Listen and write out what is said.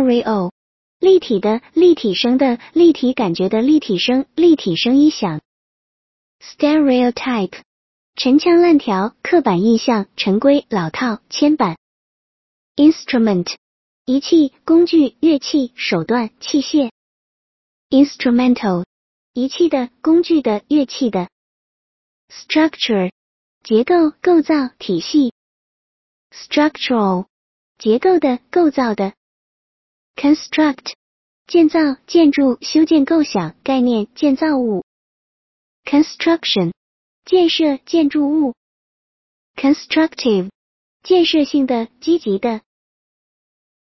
stereo， 立体的、立体声的、立体感觉的立体声、立体声音响。stereotype， 陈腔滥调、刻板印象、陈规、老套、牵绊。instrument， 仪器、工具、乐器、手段、器械。instrumental， 仪器的、工具的、乐器的。structure， 结构、构造、体系。structural， 结构的、构造的。construct， 建造、建筑、修建、构想、概念、建造物。construction， 建设、建筑物。constructive， 建设性的、积极的。